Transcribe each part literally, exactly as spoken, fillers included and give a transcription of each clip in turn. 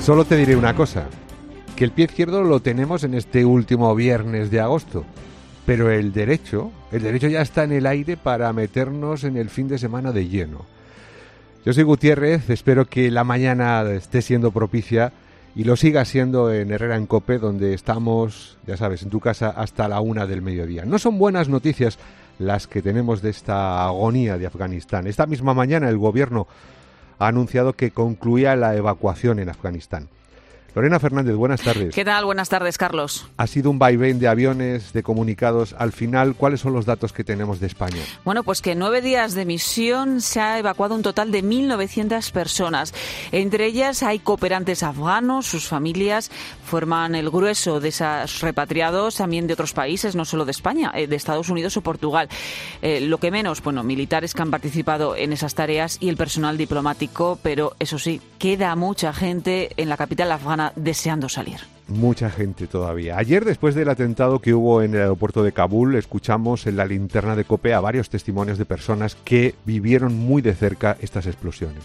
Solo te diré una cosa, que el pie izquierdo lo tenemos en este último viernes de agosto, pero el derecho, el derecho ya está en el aire para meternos en el fin de semana de lleno. Yo soy Gutiérrez, espero que la mañana esté siendo propicia y lo siga siendo en Herrera en Cope, donde estamos, ya sabes, en tu casa hasta la una del mediodía. No son buenas noticias las que tenemos de esta agonía de Afganistán. Esta misma mañana el gobierno ha anunciado que concluía la evacuación en Afganistán. Lorena Fernández, buenas tardes. ¿Qué tal? Buenas tardes, Carlos. Ha sido un vaivén de aviones, de comunicados. Al final, ¿cuáles son los datos que tenemos de España? Bueno, pues que en nueve días de misión se ha evacuado un total de mil novecientas personas. Entre ellas hay cooperantes afganos, sus familias forman el grueso de esos repatriados también de otros países, no solo de España, de Estados Unidos o Portugal. Eh, lo que menos, bueno, militares que han participado en esas tareas y el personal diplomático, pero eso sí, queda mucha gente en la capital afgana deseando salir. Mucha gente todavía. Ayer, después del atentado que hubo en el aeropuerto de Kabul, escuchamos en la linterna de COPE a varios testimonios de personas que vivieron muy de cerca estas explosiones.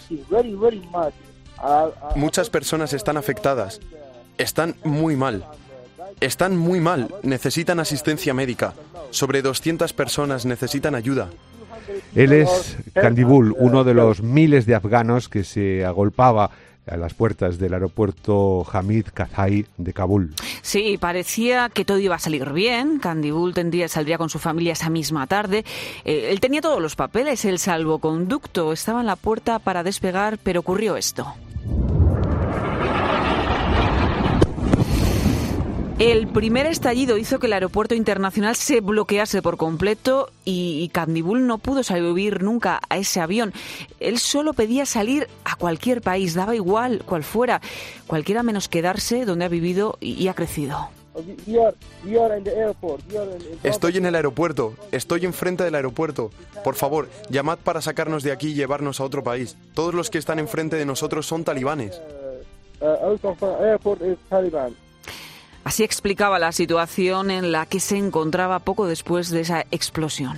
Muchas personas están afectadas. Están muy mal. Están muy mal. Necesitan asistencia médica. Sobre doscientas personas necesitan ayuda. Él es Kandibul, uno de los miles de afganos que se agolpaba a las puertas del aeropuerto Hamid Karzai de Kabul. Sí, parecía que todo iba a salir bien. Kandibul tendría, saldría con su familia esa misma tarde. Eh, él tenía todos los papeles, el salvoconducto estaba en la puerta para despegar, pero ocurrió esto. El primer estallido hizo que el aeropuerto internacional se bloquease por completo y Kandibul no pudo subir nunca a ese avión. Él solo pedía salir a cualquier país, daba igual cual fuera, cualquiera menos quedarse donde ha vivido y ha crecido. Estoy en el aeropuerto, estoy enfrente del aeropuerto. Por favor, llamad para sacarnos de aquí y llevarnos a otro país. Todos los que están enfrente de nosotros son talibanes. Así explicaba la situación en la que se encontraba poco después de esa explosión.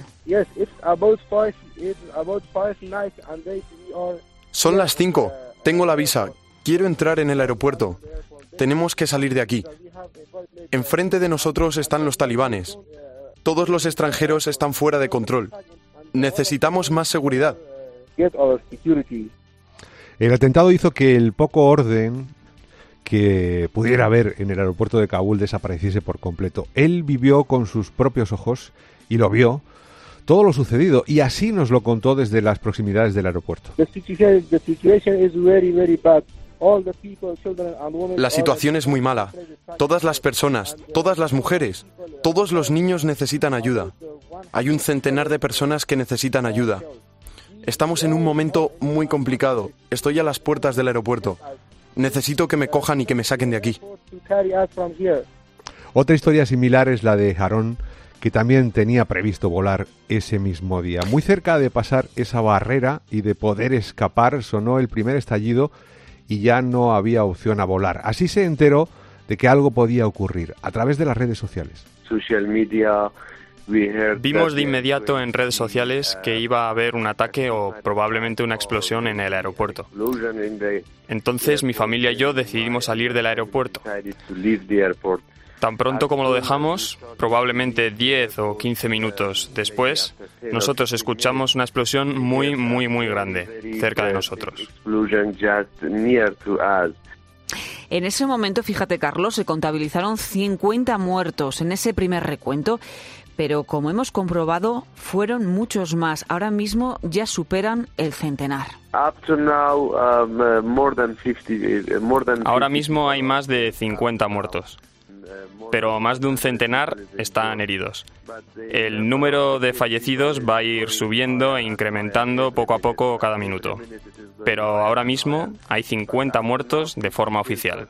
Son las cinco. Tengo la visa. Quiero entrar en el aeropuerto. Tenemos que salir de aquí. Enfrente de nosotros están los talibanes. Todos los extranjeros están fuera de control. Necesitamos más seguridad. El atentado hizo que el poco orden que pudiera haber en el aeropuerto de Kabul desapareciese por completo. Él vivió con sus propios ojos y lo vio todo lo sucedido y así nos lo contó desde las proximidades del aeropuerto. La situación es muy mala. Todas las personas, todas las mujeres, todos los niños necesitan ayuda. Hay un centenar de personas que necesitan ayuda. Estamos en un momento muy complicado. Estoy a las puertas del aeropuerto. Necesito que me cojan y que me saquen de aquí. Otra historia similar es la de Harón, que también tenía previsto volar ese mismo día. Muy cerca de pasar esa barrera y de poder escapar, sonó el primer estallido y ya no había opción a volar. Así se enteró de que algo podía ocurrir a través de las redes sociales. Social media. Vimos de inmediato en redes sociales que iba a haber un ataque o probablemente una explosión en el aeropuerto. Entonces mi familia y yo decidimos salir del aeropuerto. Tan pronto como lo dejamos, probablemente diez o quince minutos después, nosotros escuchamos una explosión muy, muy, muy grande cerca de nosotros. En ese momento, fíjate, Carlos, se contabilizaron cincuenta muertos en ese primer recuento. Pero como hemos comprobado, fueron muchos más. Ahora mismo ya superan el centenar. Ahora mismo hay más de cincuenta muertos, pero más de un centenar están heridos. El número de fallecidos va a ir subiendo e incrementando poco a poco cada minuto. Pero ahora mismo hay cincuenta muertos de forma oficial.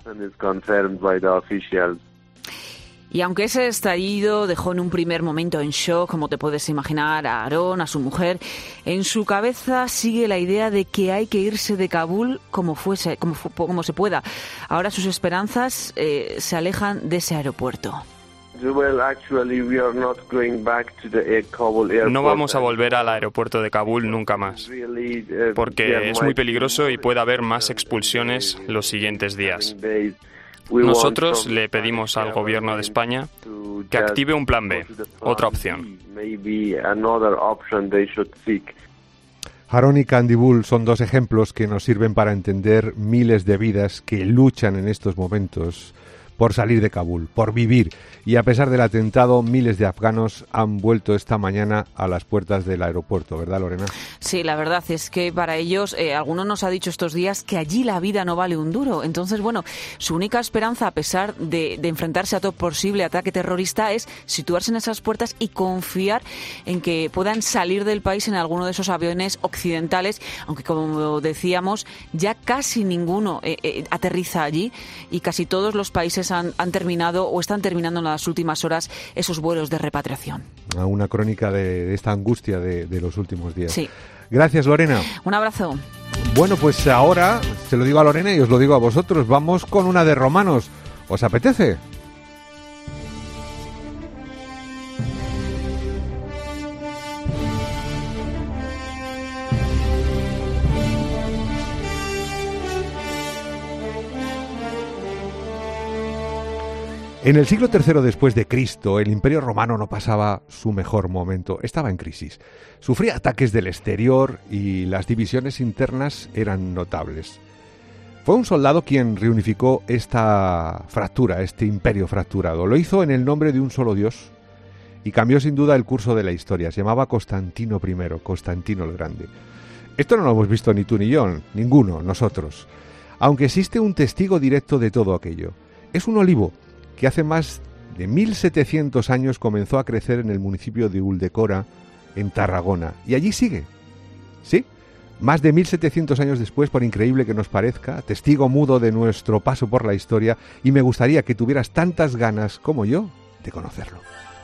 Y aunque ese estallido dejó en un primer momento en shock, como te puedes imaginar, a Harón, a su mujer, en su cabeza sigue la idea de que hay que irse de Kabul como fuese, como, como se pueda. Ahora sus esperanzas eh, se alejan de ese aeropuerto. No vamos a volver al aeropuerto de Kabul nunca más, porque es muy peligroso y puede haber más expulsiones los siguientes días. Nosotros le pedimos al gobierno de España que active un plan B, otra opción. Haron y Kandibul son dos ejemplos que nos sirven para entender miles de vidas que luchan en estos momentos por salir de Kabul, por vivir. Y a pesar del atentado, miles de afganos han vuelto esta mañana a las puertas del aeropuerto, ¿verdad, Lorena? Sí, la verdad es que para ellos, eh, alguno nos ha dicho estos días que allí la vida no vale un duro. Entonces, bueno, su única esperanza, a pesar de, de enfrentarse a todo posible ataque terrorista, es situarse en esas puertas y confiar en que puedan salir del país en alguno de esos aviones occidentales, aunque, como decíamos, ya casi ninguno eh, eh, aterriza allí y casi todos los países han, han terminado o están terminando en las últimas horas esos vuelos de repatriación. Una crónica de, de esta angustia de, de los últimos días. Sí. Gracias, Lorena. Un abrazo. Bueno, pues ahora, se lo digo a Lorena y os lo digo a vosotros, vamos con una de Romanos. ¿Os apetece? En el siglo tercero después de Cristo, el Imperio Romano no pasaba su mejor momento, estaba en crisis. Sufría ataques del exterior y las divisiones internas eran notables. Fue un soldado quien reunificó esta fractura, este imperio fracturado. Lo hizo en el nombre de un solo Dios y cambió sin duda el curso de la historia. Se llamaba Constantino primero, Constantino el Grande. Esto no lo hemos visto ni tú ni yo, ninguno, nosotros. Aunque existe un testigo directo de todo aquello. Es un olivo que hace más de mil setecientos años comenzó a crecer en el municipio de Uldecora, en Tarragona. Y allí sigue. ¿Sí? Más de mil setecientos años después, por increíble que nos parezca, testigo mudo de nuestro paso por la historia, y me gustaría que tuvieras tantas ganas como yo de conocerlo.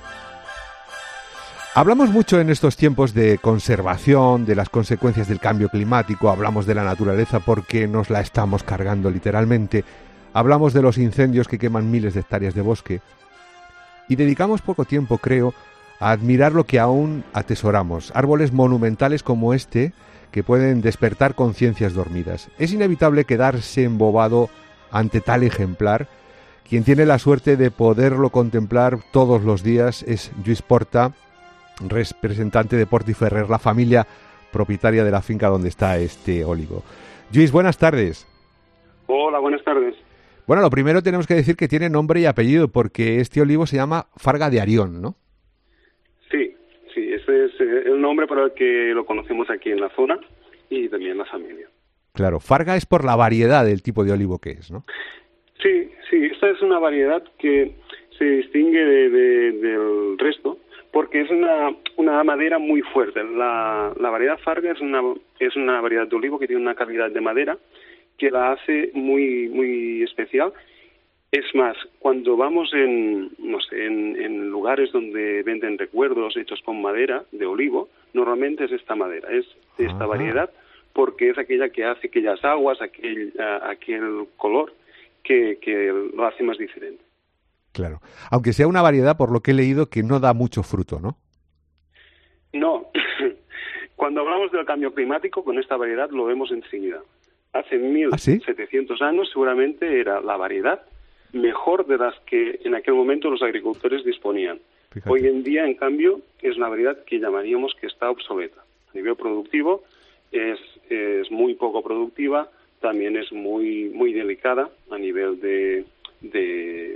Hablamos mucho en estos tiempos de conservación, de las consecuencias del cambio climático, hablamos de la naturaleza porque nos la estamos cargando literalmente. Hablamos de los incendios que queman miles de hectáreas de bosque y dedicamos poco tiempo, creo, a admirar lo que aún atesoramos, árboles monumentales como este que pueden despertar conciencias dormidas. Es inevitable quedarse embobado ante tal ejemplar. Quien tiene la suerte de poderlo contemplar todos los días es Lluís Porta, representante de Porta i Ferrer, la familia propietaria de la finca donde está este olivo. Lluís, buenas tardes. Hola, buenas tardes. Bueno, lo primero tenemos que decir que tiene nombre y apellido, porque este olivo se llama Farga de Arión, ¿no? Sí, sí, ese es el nombre por el que lo conocemos aquí en la zona y también en la familia. Claro, Farga es por la variedad del tipo de olivo que es, ¿no? Sí, sí, esta es una variedad que se distingue de, de, del resto porque es una, una madera muy fuerte. La, la variedad Farga es una, es una variedad de olivo que tiene una calidad de madera que la hace muy muy especial. Es más, cuando vamos en no sé en, en lugares donde venden recuerdos hechos con madera de olivo, normalmente es esta madera, es de esta Ajá. variedad, porque es aquella que hace aquellas aguas, aquel uh, aquel color que, que lo hace más diferente. Claro, aunque sea una variedad, por lo que he leído, que no da mucho fruto, ¿no? No, cuando hablamos del cambio climático, con esta variedad lo vemos enseguida. Hace mil setecientos ¿Ah, sí? años seguramente era la variedad mejor de las que en aquel momento los agricultores disponían. Fíjate. Hoy en día, en cambio, es una variedad que llamaríamos que está obsoleta. A nivel productivo es, es muy poco productiva, también es muy muy delicada a nivel de, de,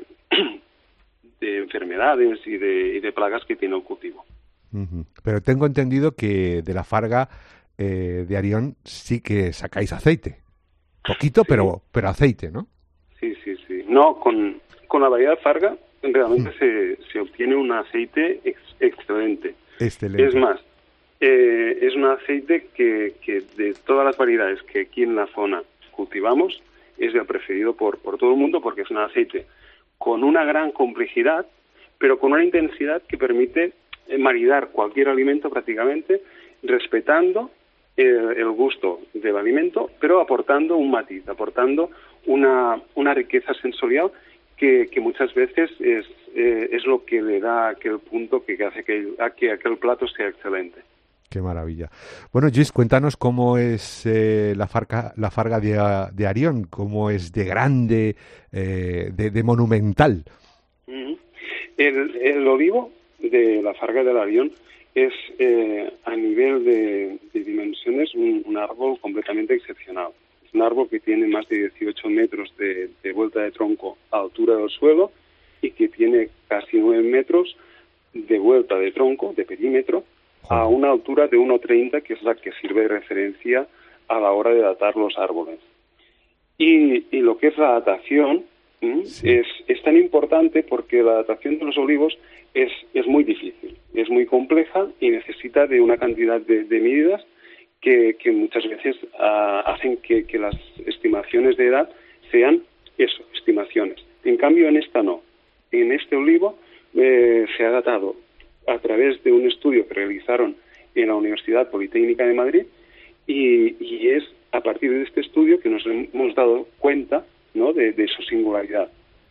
de enfermedades y de, y de plagas que tiene el cultivo. Uh-huh. Pero tengo entendido que de la Farga eh, de Arión sí que sacáis aceite. Poquito, sí. pero pero aceite, ¿no? Sí, sí, sí. No, con, con la variedad Farga realmente mm. se, se obtiene un aceite ex, excelente. Excelente. Es más, eh, es un aceite que, que de todas las variedades que aquí en la zona cultivamos es el preferido por, por todo el mundo porque es un aceite con una gran complejidad, pero con una intensidad que permite maridar cualquier alimento prácticamente, respetando El, el gusto del alimento, pero aportando un matiz, aportando una, una riqueza sensorial que, que muchas veces es, eh, es lo que le da aquel punto que hace que, a que aquel plato sea excelente. Qué maravilla. Bueno, Lluís, cuéntanos cómo es eh, la farga, la farga de, de Arión, cómo es de grande, eh, de, de monumental. Uh-huh. El, el olivo de la farga del Arión es, eh, a nivel de, de dimensiones, un, un árbol completamente excepcional. Es un árbol que tiene más de dieciocho metros de, de vuelta de tronco a altura del suelo y que tiene casi nueve metros de vuelta de tronco, de perímetro, a una altura de uno treinta, que es la que sirve de referencia a la hora de datar los árboles. Y, y lo que es la datación sí. es, es tan importante porque la datación de los olivos es, es muy difícil, es muy compleja y necesita de una cantidad de, de medidas que, que muchas veces uh, hacen que, que las estimaciones de edad sean eso, estimaciones. En cambio, en esta no. En este olivo eh, se ha datado a través de un estudio que realizaron en la Universidad Politécnica de Madrid y, y es a partir de este estudio que nos hemos dado cuenta, ¿no?, de, de su singularidad.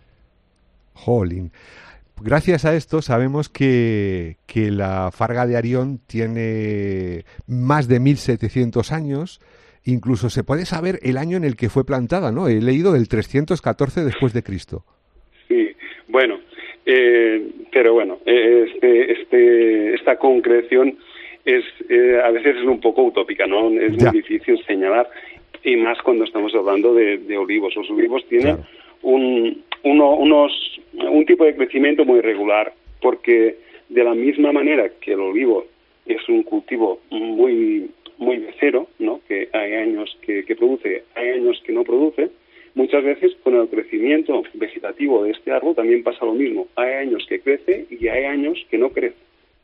Jolín. Gracias a esto sabemos que, que la farga de Arión tiene más de mil setecientos años. Incluso se puede saber el año en el que fue plantada, ¿no? He leído del trescientos catorce después de Cristo. Sí, bueno... Eh, pero bueno, este, este, esta concreción es eh, a veces es un poco utópica, ¿no? Es ya. muy difícil señalar, y más cuando estamos hablando de, de olivos. Los olivos tienen claro. un, uno, unos, un tipo de crecimiento muy irregular, porque de la misma manera que el olivo es un cultivo muy, muy becero, ¿no?, que hay años que, que produce, hay años que no produce. Muchas veces con el crecimiento vegetativo de este árbol también pasa lo mismo. Hay años que crece y hay años que no crece.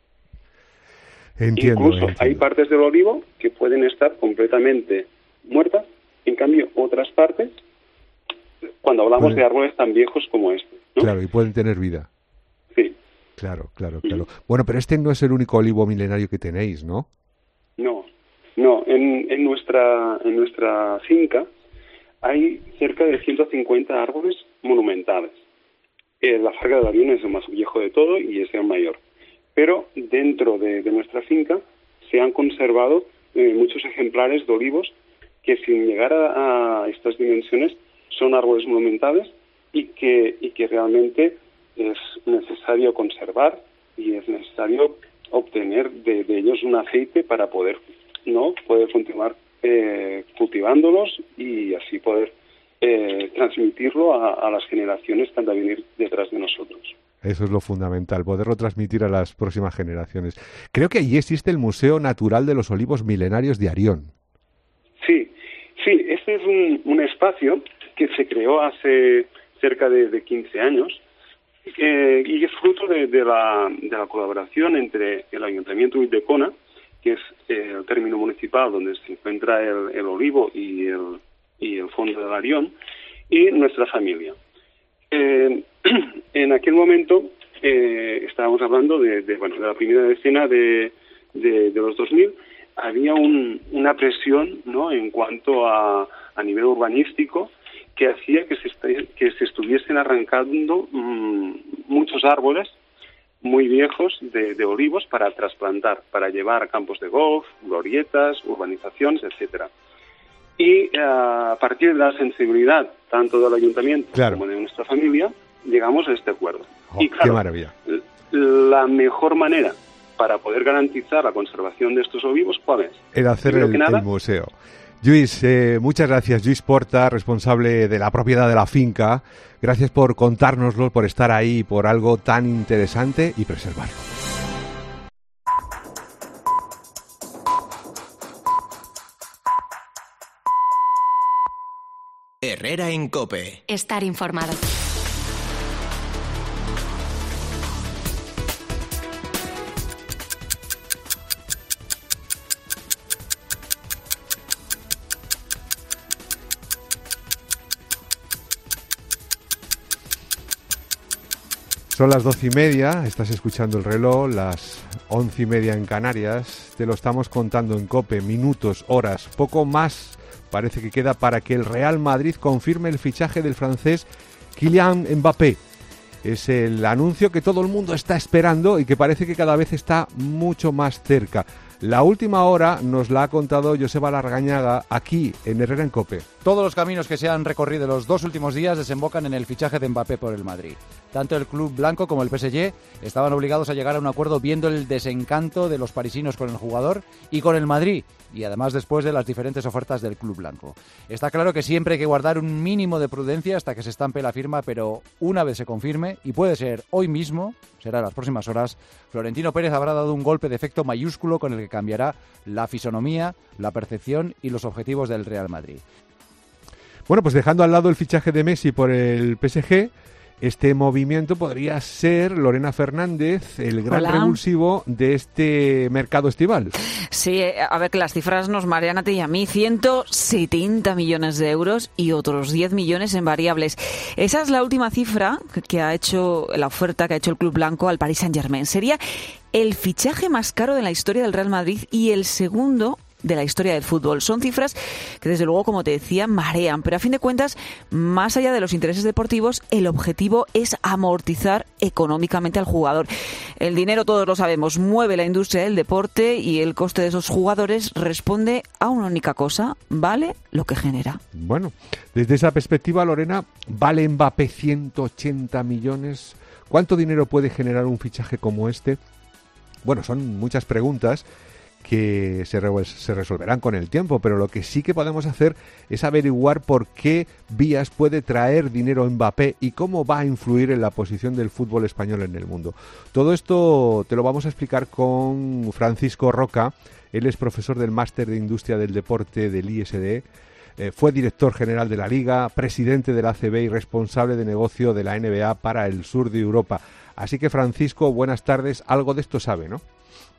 Entiendo, Incluso entiendo. hay partes del olivo que pueden estar completamente muertas. En cambio, otras partes, cuando hablamos pueden... de árboles tan viejos como este, ¿no? Claro, y pueden tener vida. Sí. Claro, claro, claro. Mm. Bueno, pero este no es el único olivo milenario que tenéis, ¿no? No, no. En, en nuestra, en nuestra finca hay cerca de ciento cincuenta árboles monumentales. Eh, la farga de Arión es el más viejo de todo y es el mayor. Pero dentro de, de nuestra finca se han conservado eh, muchos ejemplares de olivos que, sin llegar a, a estas dimensiones, son árboles monumentales y que, y que realmente es necesario conservar y es necesario obtener de, de ellos un aceite para poder, ¿no?, poder continuar Eh, cultivándolos y así poder eh, transmitirlo a, a las generaciones que han de venir detrás de nosotros. Eso es lo fundamental, poderlo transmitir a las próximas generaciones. Creo que allí existe el Museo Natural de los Olivos Milenarios de Arión. Sí, sí, este es un, un espacio que se creó hace cerca de, de quince años eh, y es fruto de, de, la, de la colaboración entre el Ayuntamiento de Ulldecona, que es eh, el término municipal donde se encuentra el, el olivo y el, y el fondo del Arión, y nuestra familia. Eh, en aquel momento eh, estábamos hablando de, de, bueno, de la primera decena de, de, de los dos mil, había un, una presión, ¿no?, en cuanto a, a nivel urbanístico, que hacía que se, que se estuviesen arrancando mmm, muchos árboles muy viejos de, de olivos para trasplantar, para llevar a campos de golf, glorietas, urbanizaciones, etcétera. Y a partir de la sensibilidad tanto del ayuntamiento claro. como de nuestra familia, llegamos a este acuerdo. Oh, y claro, ¡qué maravilla! La mejor manera para poder garantizar la conservación de estos olivos, ¿cuál es? Era hacer el, nada, el museo. Lluís, eh, muchas gracias. Lluís Porta, responsable de la propiedad de la finca. Gracias por contárnoslo, por estar ahí, por algo tan interesante y preservarlo. Herrera en COPE. Estar informado. Son las doce y media, estás escuchando el reloj, las once y media en Canarias. Te lo estamos contando en COPE, minutos, horas, poco más parece que queda para que el Real Madrid confirme el fichaje del francés Kylian Mbappé. Es el anuncio que todo el mundo está esperando y que parece que cada vez está mucho más cerca. La última hora nos la ha contado Joseba Larrañaga aquí en Herrera en COPE. Todos los caminos que se han recorrido los dos últimos días desembocan en el fichaje de Mbappé por el Madrid. Tanto el club blanco como el P S G estaban obligados a llegar a un acuerdo viendo el desencanto de los parisinos con el jugador y con el Madrid, y además después de las diferentes ofertas del club blanco. Está claro que siempre hay que guardar un mínimo de prudencia hasta que se estampe la firma, pero una vez se confirme, y puede ser hoy mismo, será en las próximas horas, Florentino Pérez habrá dado un golpe de efecto mayúsculo con el que cambiará la fisonomía, la percepción y los objetivos del Real Madrid. Bueno, pues dejando al lado el fichaje de Messi por el P S G, este movimiento podría ser, Lorena Fernández, el gran Hola. revulsivo de este mercado estival. Sí, a ver, que las cifras nos marean a ti y a mí. ciento setenta millones de euros y otros diez millones en variables. Esa es la última cifra que ha hecho, la oferta que ha hecho el club blanco al Paris Saint-Germain. Sería el fichaje más caro de la historia del Real Madrid y el segundo de la historia del fútbol. Son cifras que, desde luego, como te decía, marean, pero a fin de cuentas, más allá de los intereses deportivos, el objetivo es amortizar económicamente al jugador. El dinero, todos lo sabemos, mueve la industria del deporte y el coste de esos jugadores responde a una única cosa: vale lo que genera. Bueno, desde esa perspectiva, Lorena, ¿vale Mbappé ciento ochenta millones? ¿Cuánto dinero puede generar un fichaje como este? Bueno, son muchas preguntas que se, re- se resolverán con el tiempo, pero lo que sí que podemos hacer es averiguar por qué vías puede traer dinero Mbappé y cómo va a influir en la posición del fútbol español en el mundo. Todo esto te lo vamos a explicar con Francisco Roca. Él es profesor del Máster de Industria del Deporte del I S D, eh, fue director general de la Liga, presidente de la A C B y responsable de negocio de la N B A para el sur de Europa. Así que, Francisco, buenas tardes. Algo de esto sabe, ¿no?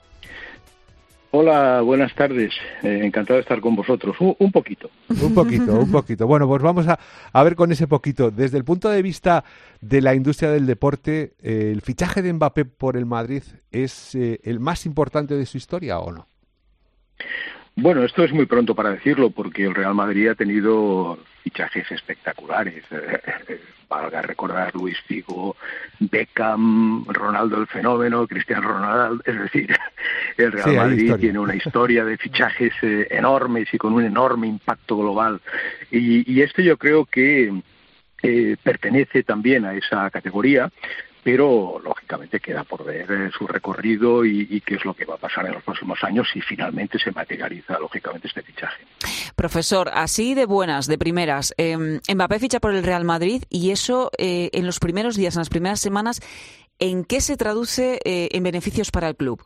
Hola, buenas tardes. Eh, encantado de estar con vosotros. Un, un poquito. Un poquito, un poquito. Bueno, pues vamos a, a ver con ese poquito. Desde el punto de vista de la industria del deporte, eh, ¿el fichaje de Mbappé por el Madrid es eh, el más importante de su historia o no? Bueno, esto es muy pronto para decirlo, porque el Real Madrid ha tenido fichajes espectaculares. Eh, valga recordar Luis Figo, Beckham, Ronaldo el Fenómeno, Cristiano Ronaldo. Es decir, el Real Sí, Madrid tiene una historia de fichajes eh, enormes y con un enorme impacto global. Y, y esto yo creo que eh, pertenece también a esa categoría, pero lógicamente queda por ver eh, su recorrido y, y qué es lo que va a pasar en los próximos años si finalmente se materializa lógicamente este fichaje. Profesor, así de buenas, de primeras, eh, Mbappé ficha por el Real Madrid y eso eh, en los primeros días, en las primeras semanas, ¿en qué se traduce eh, en beneficios para el club?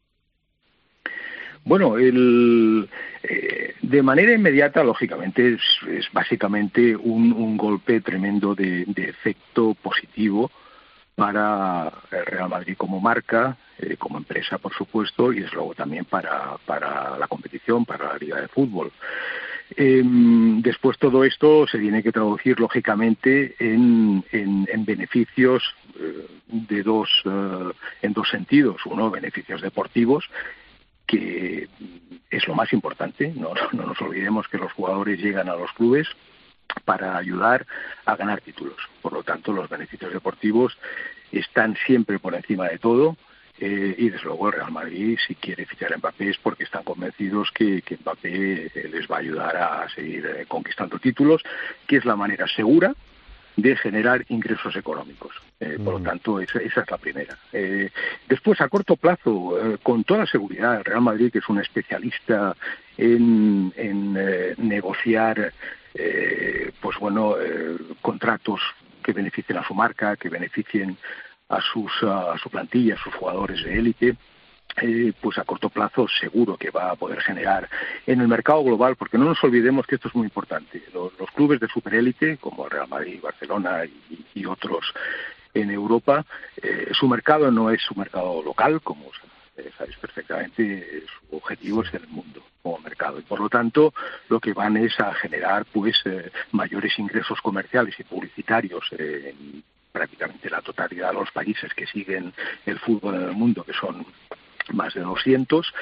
Bueno, el, eh, de manera inmediata, lógicamente, es, es básicamente un, un golpe tremendo de, de efecto positivo para el Real Madrid como marca, eh, como empresa, por supuesto, y desde luego también para, para la competición, para la Liga de Fútbol. Eh, después todo esto se tiene que traducir, lógicamente, en, en, en beneficios eh, de dos, eh, en dos sentidos. Uno, beneficios deportivos, que es lo más importante. No, no nos olvidemos que los jugadores llegan a los clubes para ayudar a ganar títulos. Por lo tanto, los beneficios deportivos están siempre por encima de todo, eh, y desde luego el Real Madrid, si quiere fichar a Mbappé, es porque están convencidos que, que Mbappé eh, les va a ayudar a seguir eh, conquistando títulos, que es la manera segura de generar ingresos económicos. Eh, por lo tanto, esa, esa es la primera. Eh, después, a corto plazo, eh, con toda seguridad, el Real Madrid, que es un especialista en, en eh, negociar eh, pues bueno, eh, contratos que beneficien a su marca, que beneficien a, sus, a su plantilla, a sus jugadores de élite, Eh, pues a corto plazo seguro que va a poder generar en el mercado global, porque no nos olvidemos que esto es muy importante. Los, los clubes de superélite, como Real Madrid, Barcelona y, y otros en Europa, eh, su mercado no es su mercado local, como eh, sabéis perfectamente, su objetivo es el mundo como mercado, y por lo tanto lo que van es a generar pues eh, mayores ingresos comerciales y publicitarios eh, en prácticamente la totalidad de los países que siguen el fútbol en el mundo, que son más de doscientos,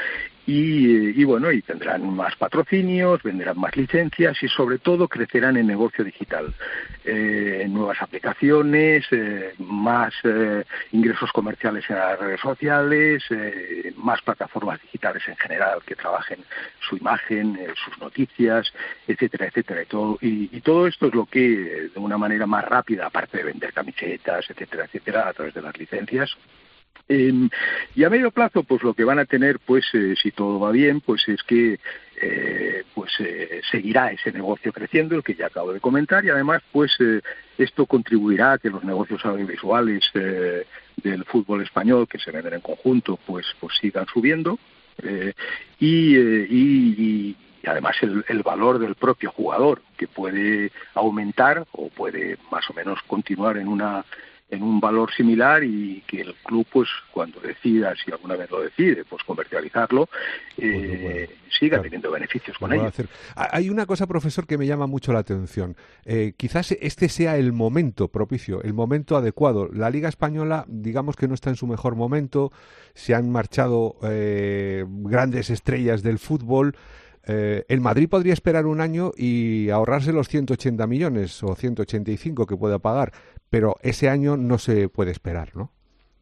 Y, y bueno, y tendrán más patrocinios, venderán más licencias y sobre todo crecerán en negocio digital, eh, nuevas aplicaciones, eh, más eh, ingresos comerciales en las redes sociales, eh, más plataformas digitales en general que trabajen su imagen, eh, sus noticias, etcétera, etcétera. Y todo, y, y todo esto es lo que, de una manera más rápida, aparte de vender camisetas, etcétera, etcétera, a través de las licencias. Eh, y a medio plazo, pues lo que van a tener, pues eh, si todo va bien, pues es que eh, pues eh, seguirá ese negocio creciendo, el que ya acabo de comentar, y además, pues eh, esto contribuirá a que los negocios audiovisuales eh, del fútbol español, que se venden en conjunto, pues pues sigan subiendo eh, y, eh, y, y y además el, el valor del propio jugador, que puede aumentar o puede más o menos continuar en una en un valor similar, y que el club, pues cuando decida, si alguna vez lo decide, pues comercializarlo, eh, bueno, bueno, siga claro, teniendo beneficios con ello. Hacer. Hay una cosa, profesor, que me llama mucho la atención. Eh, quizás este sea el momento propicio, el momento adecuado. La Liga Española, digamos que no está en su mejor momento, se han marchado eh, grandes estrellas del fútbol. Eh, el Madrid podría esperar un año y ahorrarse los ciento ochenta millones o ciento ochenta y cinco que pueda pagar, pero ese año no se puede esperar, ¿no?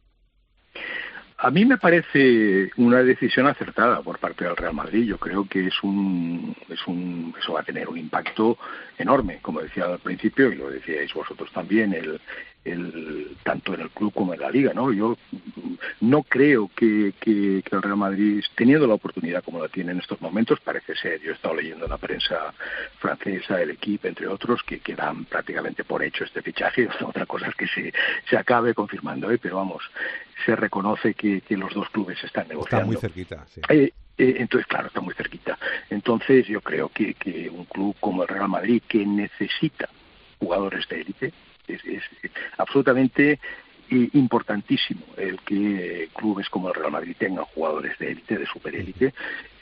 A mí me parece una decisión acertada por parte del Real Madrid. Yo creo que es un, es un, eso va a tener un impacto enorme, como decía al principio, y lo decíais vosotros también, el, el, tanto en el club como en la Liga, ¿no? Yo no creo que, que, que el Real Madrid, teniendo la oportunidad como la tiene en estos momentos, parece ser, yo he estado leyendo en la prensa francesa, el Equipo, entre otros, que, que dan prácticamente por hecho este fichaje. Otra cosa es que se, se acabe confirmando, ¿eh? Pero vamos, se reconoce que, que los dos clubes están negociando. Está muy cerquita, sí. Eh, eh, entonces, claro, está muy cerquita. Entonces, yo creo que, que un club como el Real Madrid, que necesita jugadores de élite, es, es absolutamente eh, importantísimo el que clubes como el Real Madrid tengan jugadores de élite, de superélite.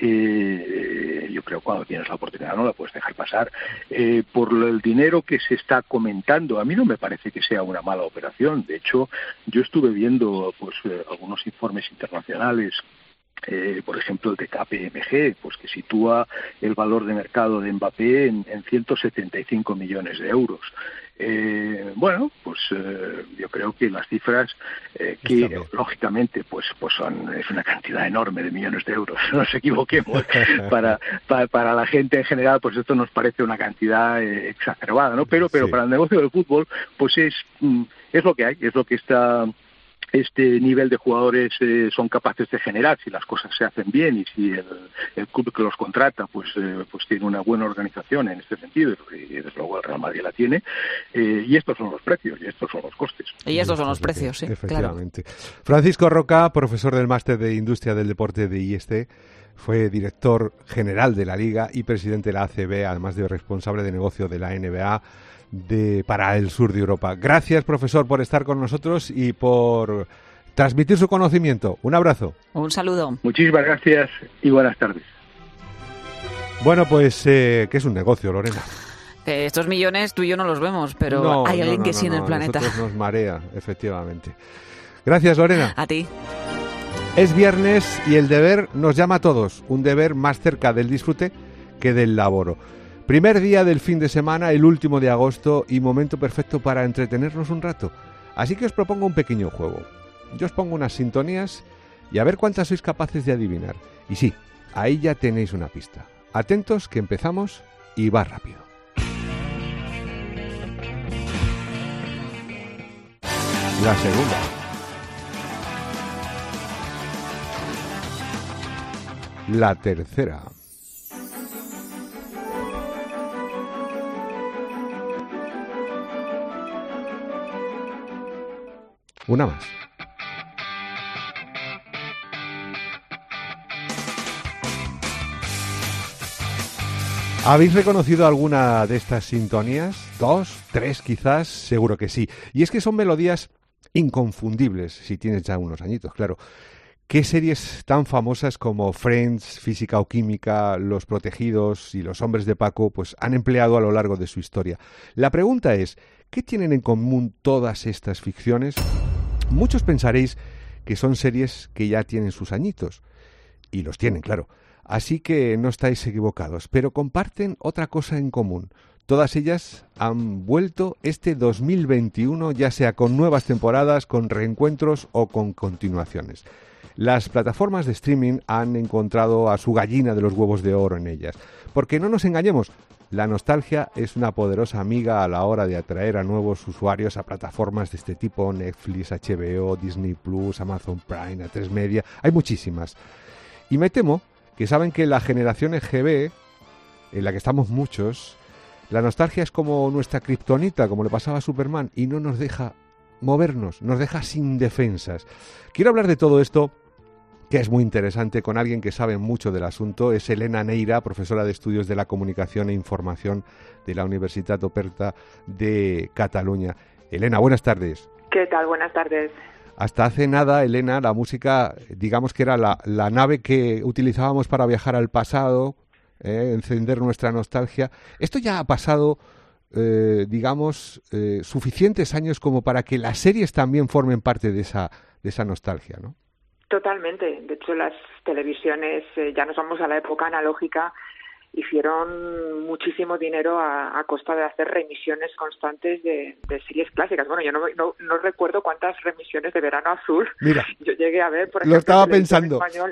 Eh, yo creo que cuando tienes la oportunidad no la puedes dejar pasar. Eh, por el dinero que se está comentando, a mí no me parece que sea una mala operación. De hecho, yo estuve viendo pues eh, algunos informes internacionales, Eh, por ejemplo el de K P M G, pues que sitúa el valor de mercado de Mbappé en, en ciento setenta y cinco millones de euros. Eh, bueno, pues eh, yo creo que las cifras eh, que lógicamente pues pues son es una cantidad enorme de millones de euros, no nos equivoquemos. para, para para la gente en general, pues esto nos parece una cantidad eh, exacerbada, ¿no? Pero pero sí, para el negocio del fútbol, pues es es lo que hay, es lo que está este nivel de jugadores eh, son capaces de generar, si las cosas se hacen bien y si el, el club que los contrata pues eh, pues tiene una buena organización en este sentido, y desde luego el Real Madrid la tiene, eh, y estos son los precios y estos son los costes. Y estos son los precios, sí, efectivamente. Claro. Francisco Roca, profesor del Máster de Industria del Deporte de I E S T, fue director general de la Liga y presidente de la A C B, además de responsable de negocio de la N B A de para el sur de Europa. Gracias, profesor, por estar con nosotros y por transmitir su conocimiento. Un abrazo. Un saludo. Muchísimas gracias y buenas tardes. Bueno, pues, eh, ¿qué es un negocio, Lorena? Eh, estos millones tú y yo no los vemos, pero no, hay alguien no, no, que sí no, en el no, planeta. A nosotros nos marea, efectivamente. Gracias, Lorena. A ti. Es viernes y el deber nos llama a todos. Un deber más cerca del disfrute que del laboro. Primer día del fin de semana, el último de agosto, y momento perfecto para entretenernos un rato. Así que os propongo un pequeño juego. Yo os pongo unas sintonías y a ver cuántas sois capaces de adivinar. Y sí, ahí ya tenéis una pista. Atentos que empezamos y va rápido. La segunda. La tercera. Una más. ¿Habéis reconocido alguna de estas sintonías? ¿Dos? ¿Tres quizás? Seguro que sí. Y es que son melodías inconfundibles, si tienes ya unos añitos, claro. ¿Qué series tan famosas como Friends, Física o Química, Los Protegidos y Los Hombres de Paco pues han empleado a lo largo de su historia? La pregunta es, ¿qué tienen en común todas estas ficciones? Muchos pensaréis que son series que ya tienen sus añitos. Y los tienen, claro. Así que no estáis equivocados, pero comparten otra cosa en común. Todas ellas han vuelto este dos mil veintiuno, ya sea con nuevas temporadas, con reencuentros o con continuaciones. Las plataformas de streaming han encontrado a su gallina de los huevos de oro en ellas. Porque no nos engañemos, la nostalgia es una poderosa amiga a la hora de atraer a nuevos usuarios a plataformas de este tipo: Netflix, H B O, Disney Plus, Amazon Prime, A tres Media, hay muchísimas. Y me temo que saben que la generación E G B, en la que estamos muchos, la nostalgia es como nuestra kriptonita, como le pasaba a Superman, y no nos deja movernos, nos deja sin defensas. Quiero hablar de todo esto, que es muy interesante, con alguien que sabe mucho del asunto. Es Elena Neira, profesora de Estudios de la Comunicación e Información de la Universitat Oberta de Cataluña. Elena, buenas tardes. ¿Qué tal? Buenas tardes. Hasta hace nada, Elena, la música, digamos que era la, la nave que utilizábamos para viajar al pasado, eh, encender nuestra nostalgia. Esto ya ha pasado, eh, digamos, eh, suficientes años como para que las series también formen parte de esa, de esa nostalgia, ¿no? Totalmente. De hecho, las televisiones, eh, ya nos vamos a la época analógica, hicieron muchísimo dinero a, a costa de hacer remisiones constantes de, de series clásicas. Bueno, yo no, no, no recuerdo cuántas remisiones de Verano Azul Mira, yo llegué a ver, por ejemplo, lo estaba en pensando. Español.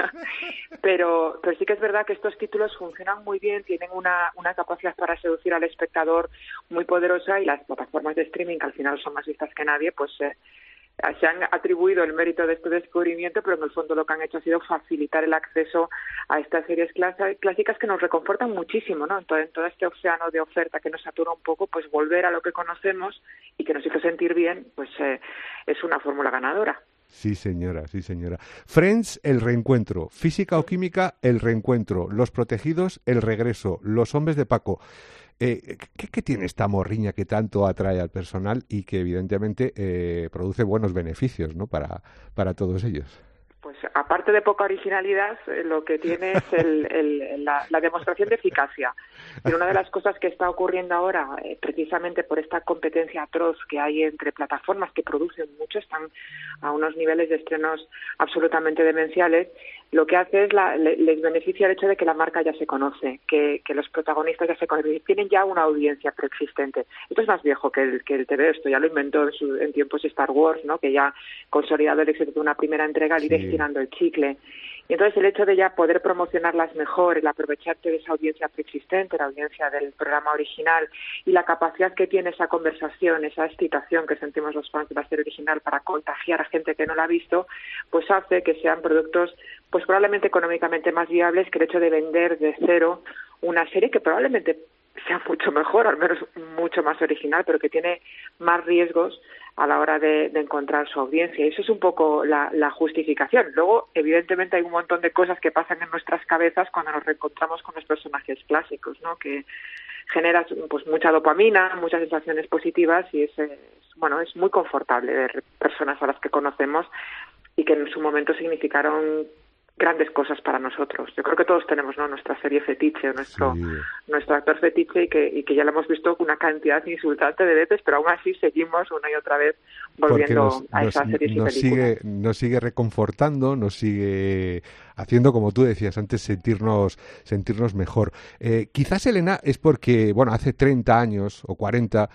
pero, pero sí que es verdad que estos títulos funcionan muy bien, tienen una, una capacidad para seducir al espectador muy poderosa, y las plataformas de streaming, que al final son más vistas que nadie, pues eh, se han atribuido el mérito de este descubrimiento, pero en el fondo lo que han hecho ha sido facilitar el acceso a estas series clásicas que nos reconfortan muchísimo, ¿no? Entonces, en todo este océano de oferta que nos satura un poco, pues volver a lo que conocemos y que nos hizo sentir bien, pues eh, es una fórmula ganadora. Sí, señora, sí, señora. Friends, el reencuentro. Física o química, el reencuentro. Los protegidos, el regreso. Los hombres de Paco. Eh, ¿qué, ¿Qué tiene esta morriña que tanto atrae al personal y que evidentemente eh, produce buenos beneficios, ¿no? para, para todos ellos? Pues aparte de poca originalidad, eh, lo que tiene es el, el, la, la demostración de eficacia. Y una de las cosas que está ocurriendo ahora, eh, precisamente por esta competencia atroz que hay entre plataformas que producen mucho, están a unos niveles de estrenos absolutamente demenciales, lo que hace es la, le, les beneficia el hecho de que la marca ya se conoce, que, que los protagonistas ya se conocen, tienen ya una audiencia preexistente. Esto es más viejo que el, que el T V, esto ya lo inventó en, su, en tiempos de Star Wars, ¿no? Que ya consolidado el éxito de una primera entrega, al ir estirando el chicle. Y entonces el hecho de ya poder promocionarlas mejor, el aprovecharte de esa audiencia preexistente, la audiencia del programa original, y la capacidad que tiene esa conversación, esa excitación que sentimos los fans de la serie original para contagiar a gente que no la ha visto, pues hace que sean productos pues probablemente económicamente más viables que el hecho de vender de cero una serie que probablemente sea mucho mejor, al menos mucho más original, pero que tiene más riesgos a la hora de, de encontrar su audiencia. Y eso es un poco la, la justificación. Luego, evidentemente, hay un montón de cosas que pasan en nuestras cabezas cuando nos reencontramos con los personajes clásicos, ¿no? Que genera pues mucha dopamina, muchas sensaciones positivas, y es, es bueno, es muy confortable ver personas a las que conocemos y que en su momento significaron grandes cosas para nosotros. Yo creo que todos tenemos, ¿no?, nuestra serie fetiche, nuestro sí. nuestro actor fetiche, y que, y que ya lo hemos visto una cantidad insultante de veces, pero aún así seguimos una y otra vez volviendo nos, a esas nos, series y nos películas. Sigue, nos sigue reconfortando, nos sigue haciendo, como tú decías antes, sentirnos sentirnos mejor. Eh, quizás, Elena, es porque, bueno, hace treinta años o cuarenta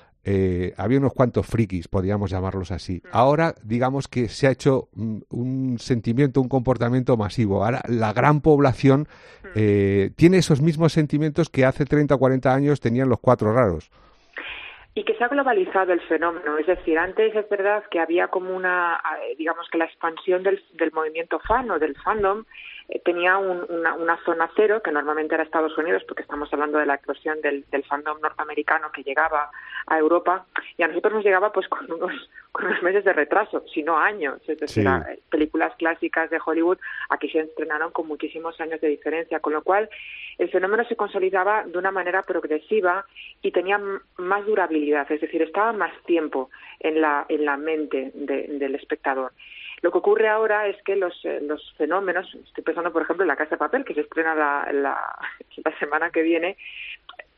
Eh, había unos cuantos frikis, podríamos llamarlos así. Ahora, digamos que se ha hecho un, un sentimiento, un comportamiento masivo. Ahora la gran población eh, tiene esos mismos sentimientos que hace treinta o cuarenta años tenían los cuatro raros. Y que se ha globalizado el fenómeno, es decir, antes es verdad que había como una, digamos que la expansión del, del movimiento fan o del fandom eh, tenía un, una, una zona cero, que normalmente era Estados Unidos, porque estamos hablando de la eclosión del, del fandom norteamericano que llegaba a Europa, y a nosotros nos llegaba pues con unos, con unos meses de retraso, si no años, es decir, sí. a, películas clásicas de Hollywood aquí se estrenaron con muchísimos años de diferencia, con lo cual el fenómeno se consolidaba de una manera progresiva y tenía más durabilidad, es decir, estaba más tiempo en la en la mente de, del espectador. Lo que ocurre ahora es que los eh, los fenómenos, estoy pensando por ejemplo en La Casa de Papel, que se estrena la, la, la semana que viene,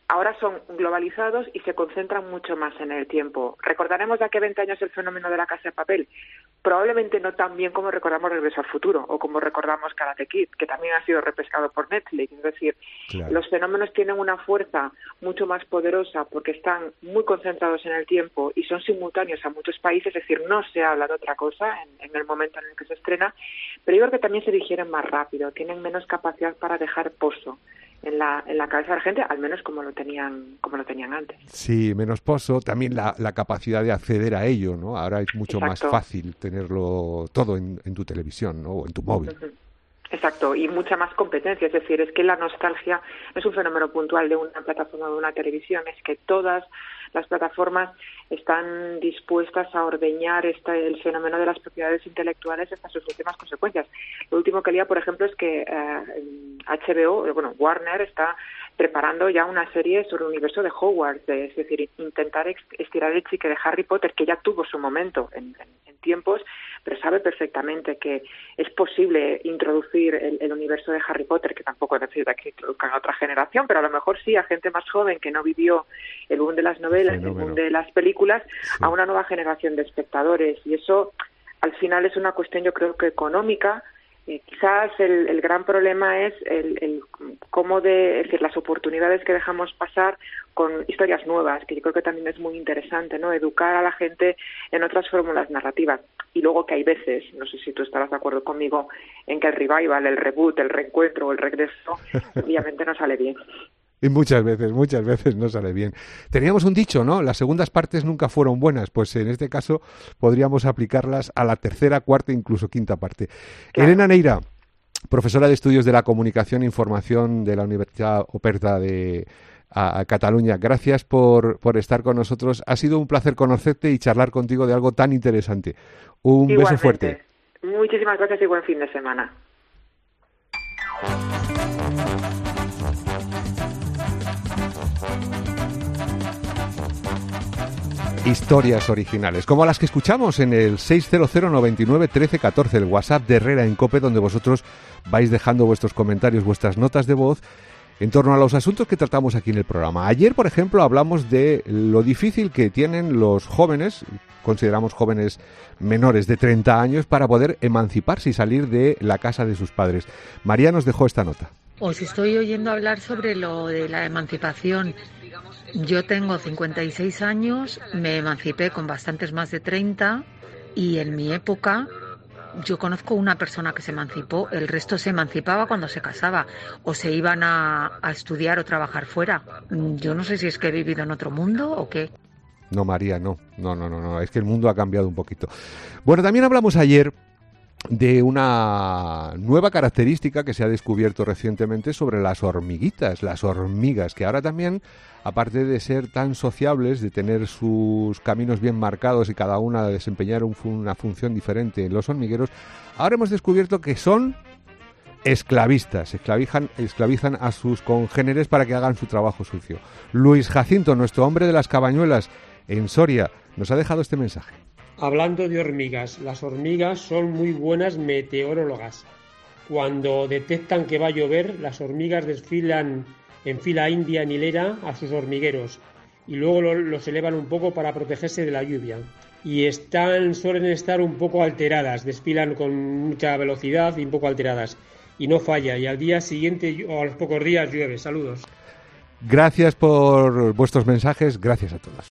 ahora son globalizados y se concentran mucho más en el tiempo. ¿Recordaremos de hace veinte años el fenómeno de la Casa de Papel? Probablemente no tan bien como recordamos Regreso al Futuro o como recordamos Karate Kid, que también ha sido repescado por Netflix. Es decir, claro, los fenómenos tienen una fuerza mucho más poderosa porque están muy concentrados en el tiempo y son simultáneos a muchos países, es decir, no se habla de otra cosa en, en el momento en el que se estrena, pero yo creo que también se digieren más rápido, tienen menos capacidad para dejar pozo en la en la cabeza de la gente, al menos como lo tenían como lo tenían antes. Sí, menos pozo, también la, la capacidad de acceder a ello, ¿no? Ahora es mucho Exacto. más fácil tenerlo todo en, en tu televisión, ¿no? O en tu móvil. Uh-huh. Exacto, y mucha más competencia, es decir, es que la nostalgia no es un fenómeno puntual de una plataforma o de una televisión, es que todas las plataformas están dispuestas a ordeñar este, el fenómeno de las propiedades intelectuales hasta sus últimas consecuencias. Lo último que leía, por ejemplo, es que eh, H B O, bueno, Warner está preparando ya una serie sobre el universo de Hogwarts, es decir, intentar estirar el chicle de Harry Potter, que ya tuvo su momento en, en, en tiempos, pero sabe perfectamente que es posible introducir el, el universo de Harry Potter, que tampoco necesita que introduzcan a otra generación, pero a lo mejor sí a gente más joven que no vivió el boom de las novelas, el boom de las películas, sí, a una nueva generación de espectadores. Y eso, al final, es una cuestión, yo creo que económica. Eh, quizás el, el gran problema es el, el cómo de, es decir, las oportunidades que dejamos pasar con historias nuevas, que yo creo que también es muy interesante, ¿no? Educar a la gente en otras fórmulas narrativas. Y luego que hay veces, no sé si tú estarás de acuerdo conmigo, en que el revival, el reboot, el reencuentro o el regreso, obviamente no sale bien. Y muchas veces, muchas veces no sale bien. Teníamos un dicho, ¿no? Las segundas partes nunca fueron buenas. Pues en este caso podríamos aplicarlas a la tercera, cuarta e incluso quinta parte. Claro. Elena Neira, profesora de Estudios de la Comunicación e Información de la Universidad Oberta de a, a Cataluña. Gracias por, por estar con nosotros. Ha sido un placer conocerte y charlar contigo de algo tan interesante. Un Igualmente. Beso fuerte. Muchísimas gracias y buen fin de semana. Historias originales, como las que escuchamos en el seis cero cero noventa y nueve trece catorce, el WhatsApp de Herrera en COPE, donde vosotros vais dejando vuestros comentarios, vuestras notas de voz en torno a los asuntos que tratamos aquí en el programa. Ayer, por ejemplo, hablamos de lo difícil que tienen los jóvenes, consideramos jóvenes menores de treinta años, para poder emanciparse y salir de la casa de sus padres. María nos dejó esta nota. Os estoy oyendo hablar sobre lo de la emancipación. Yo tengo cincuenta y seis años, me emancipé con bastantes más de treinta y en mi época yo conozco una persona que se emancipó, el resto se emancipaba cuando se casaba o se iban a, a estudiar o trabajar fuera. Yo no sé si es que he vivido en otro mundo o qué. No, María, no, no, no, no, no, es que el mundo ha cambiado un poquito. Bueno, también hablamos ayer de una nueva característica que se ha descubierto recientemente sobre las hormiguitas, las hormigas, que ahora también, aparte de ser tan sociables, de tener sus caminos bien marcados y cada una desempeñar un, una función diferente en los hormigueros, ahora hemos descubierto que son esclavistas, esclavizan, esclavizan a sus congéneres para que hagan su trabajo sucio. Luis Jacinto, nuestro hombre de las cabañuelas en Soria, nos ha dejado este mensaje. Hablando de hormigas, las hormigas son muy buenas meteorólogas. Cuando detectan que va a llover, las hormigas desfilan en fila india en hilera a sus hormigueros y luego lo, los elevan un poco para protegerse de la lluvia. Y están, suelen estar un poco alteradas, desfilan con mucha velocidad y un poco alteradas. Y no falla, y al día siguiente o a los pocos días llueve. Saludos. Gracias por vuestros mensajes, gracias a todos.